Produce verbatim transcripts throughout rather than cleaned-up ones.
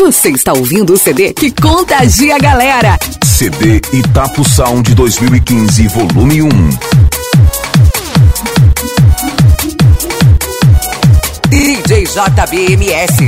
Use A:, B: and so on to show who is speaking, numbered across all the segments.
A: Você está ouvindo o C D que contagia a galera.
B: C D Itapu Sound dois mil e quinze, volume um.
A: D J J B M S.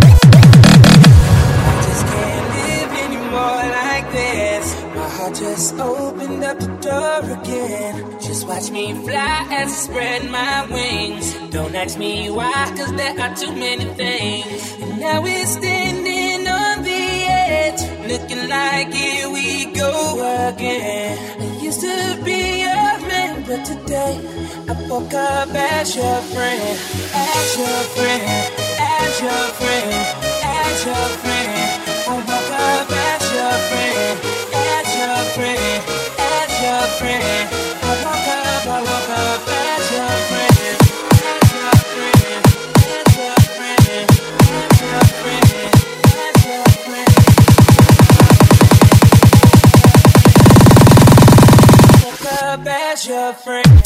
C: Just opened up the door again. Just watch me fly as I spread my wings. Don't ask me why, cause there are too many things. And now we're standing on the edge, looking like here we go again. I used to be your man, but today I woke up as your friend. As your friend, as your friend, as your friend. I woke up as your friend. As your friend, as your friend, I woke up, I woke up as your friend, as your friend, as your friend, as your friend, as your friend. Woke up as your friend.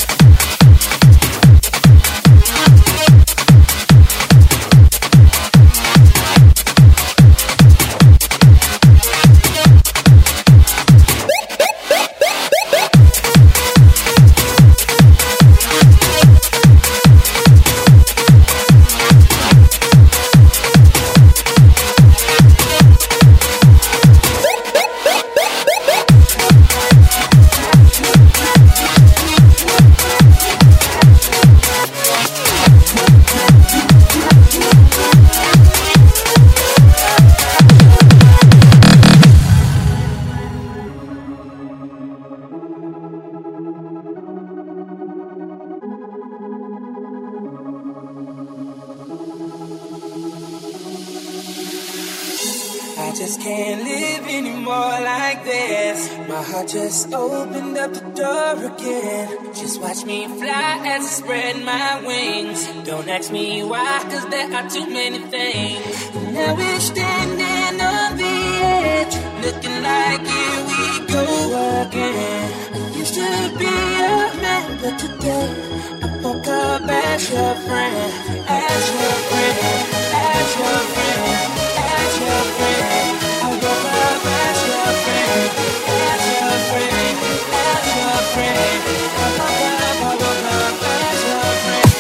C: I just can't live anymore like this. My heart just opened up the door again. Just watch me fly as I spread my wings. Don't ask me why, cause there are too many things. And now we're standing on the edge, looking like here we go again. I used to be your man, but today I woke up as your friend. As your friend, as your friend, as your friend. I woke up as your friend, as your friend, as your friend. I woke up, I woke up as your friend,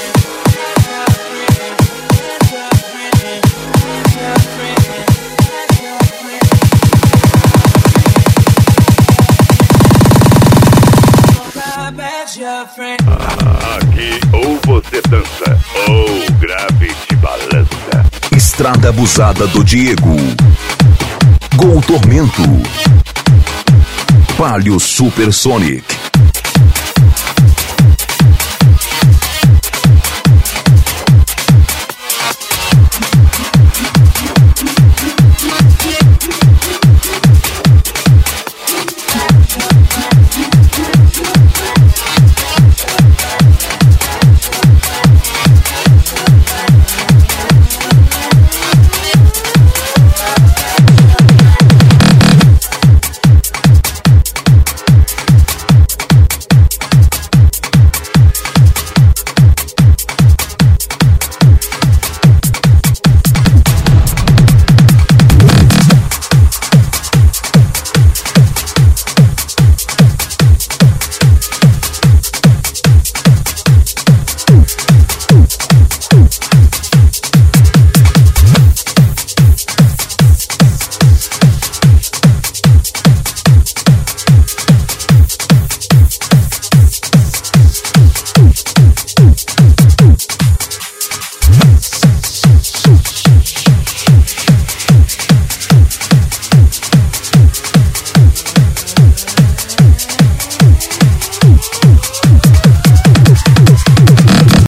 C: as your friend, as your friend, as your friend, as your friend. I woke up as your friend.
D: Aqui ou você dança ou grave te balança.
B: Estrada Abusada do Diego. Gol Tormento. Palio Supersonic.